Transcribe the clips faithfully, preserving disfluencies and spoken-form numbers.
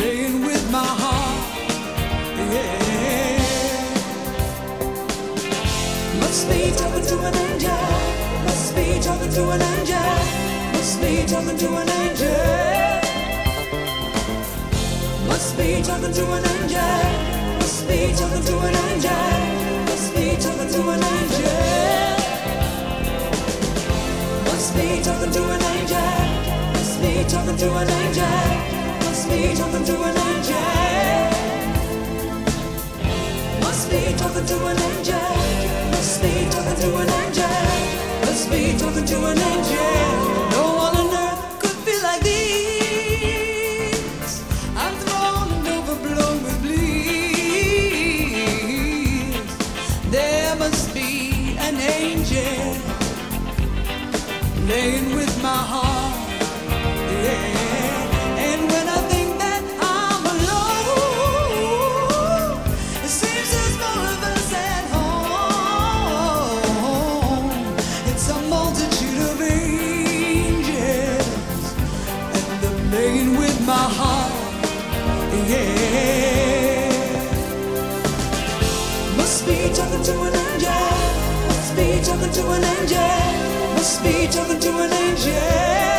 playing with my heart. Yeah. Must be talking to an angel. Must be talking to an angel. Must be talking to an angel. Must be talking to an angel. Must be talking to an angel. Must be talking to an angel. Must be talking to an angel. Must be talking to an angel. Must be talking to an angel. Must be talking to an angel. Must be talking to an angel. Must be talking to an angel. No one on earth could feel like this. I'm thrown and overblown with bliss. There must be an angel playing with my heart. Yeah. And when I think that I'm alone, it seems there's more of us at home. It's a multitude of angels, and they're playing with my heart. Yeah. Must be talking to an angel. Must be talking to an angel. Must be talking to an angel.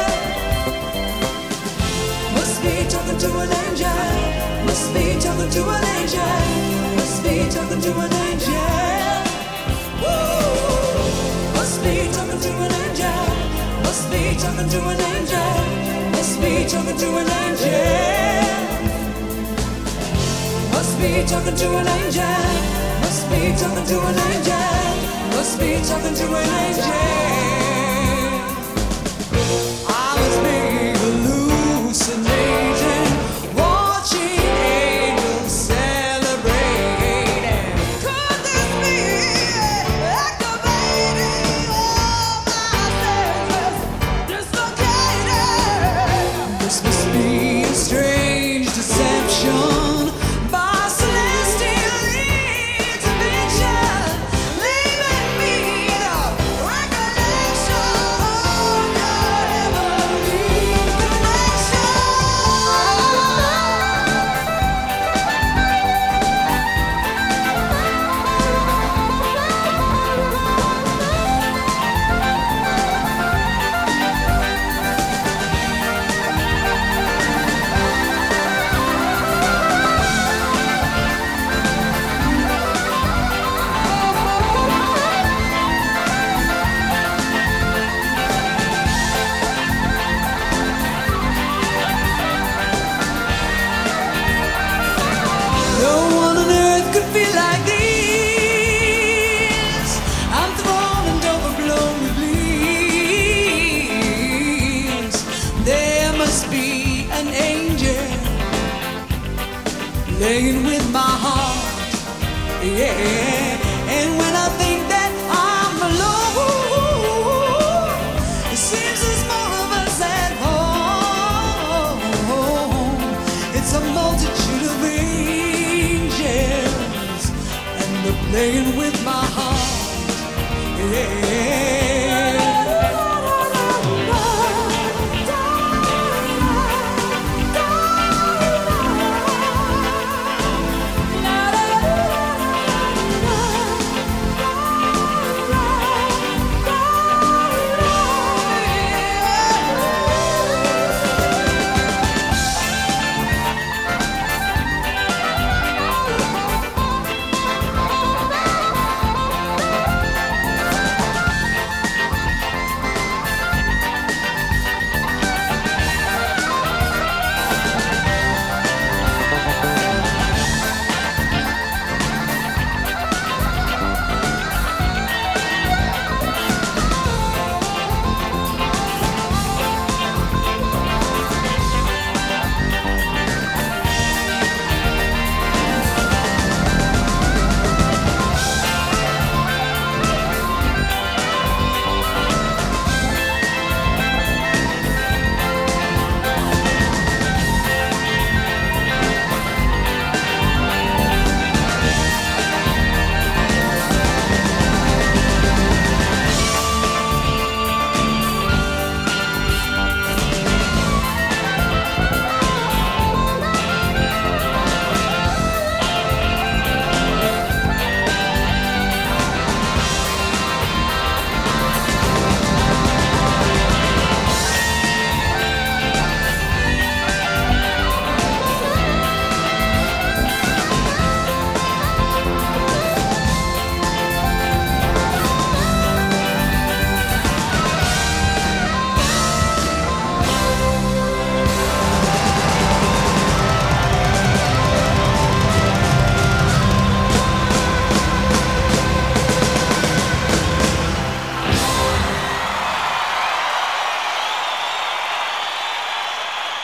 Must be talking to an angel. Must be talking to an angel. Must be talking to an angel. Woo! Must be talking to an angel. Must be talking to an angel. Must be talking to an angel. Must be talking to an angel. Must be talking to an angel. Must be talking to an angel. I was being hallucinating, watching angels celebrating. Could this be activating all my senses, dislocated? This must be a strange deception by celestial intervention, leaving me the recollection of your heavenly connection. No one on earth could feel like this. I'm thrown and overblown with bliss. There must be an angel playing with my heart. Yeah. And when I think that I'm alone, it seems there's more of us at home. It's a multitude of angels, and they're playing with my heart. Yeah.